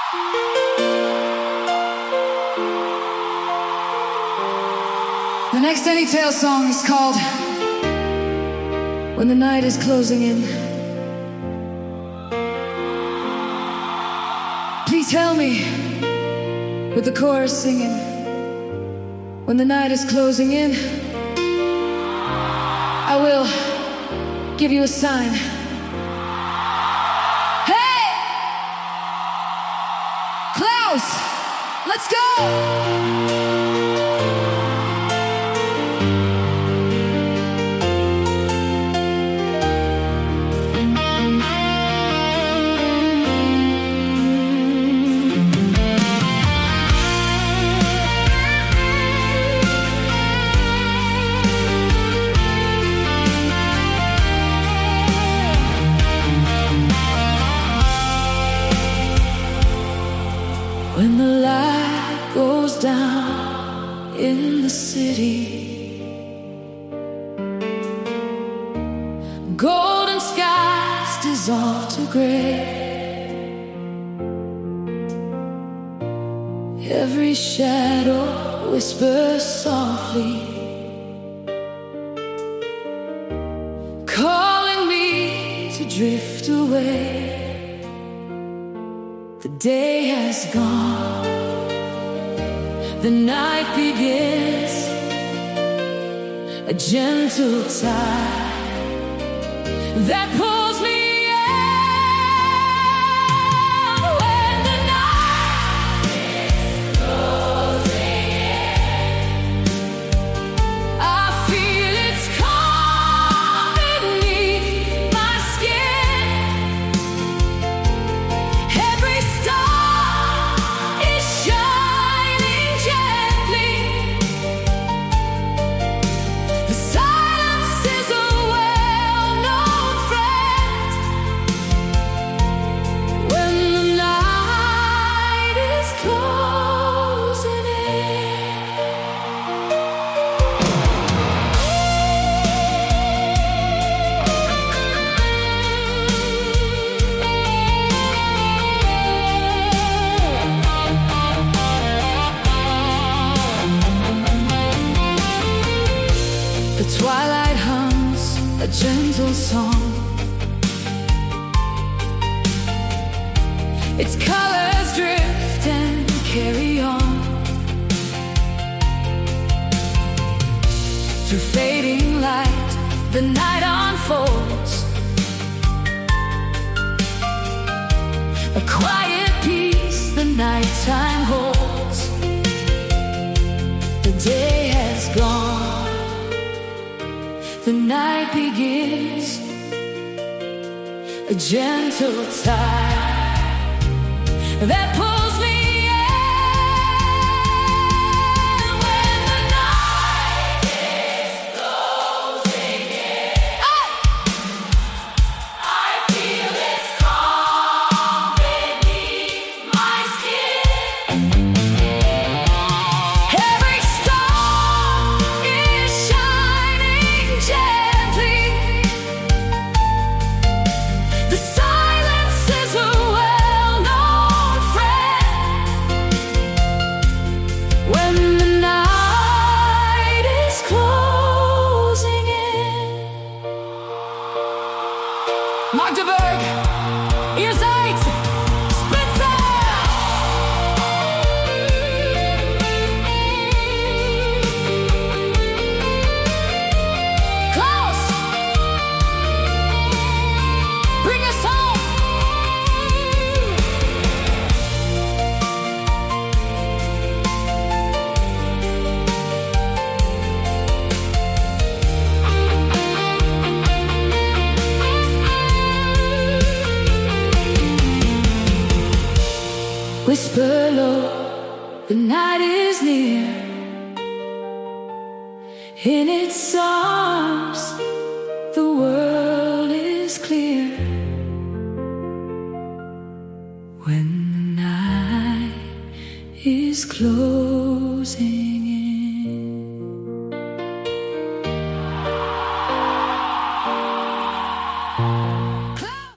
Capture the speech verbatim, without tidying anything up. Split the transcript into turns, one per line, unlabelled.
The next Any Tale song is called When the Night is Closing In. Please tell me, with the chorus singing, when the night is closing in, I will give you a sign. Hey! Klaus! Let's go! When the light goes down in the city, golden skies dissolve to gray, every shadow whispers softly, calling me to drift away. The day has gone, the night begins, a gentle tide that pulls me in. When the night is closing in, I feel its calm beneath my skin. Every star is shining gently. The silence is a well-known friend. When the night is closing in. The twilight hums a gentle song. Its colors drift and carry on through fading light. The night unfolds, a quiet peace the nighttime holds. The day has gone, the night begins, a gentle tide that pulls me in. When the night is closing in, I feel its calm beneath my skin. Every star is shining gently. The silence is a well-known friend. When the night is closing in. Magdeburg, ihr seid Spitze! Klaus! Bring us home! Whisper low, the night is near. In its arms, the world is clear. When the night is closing.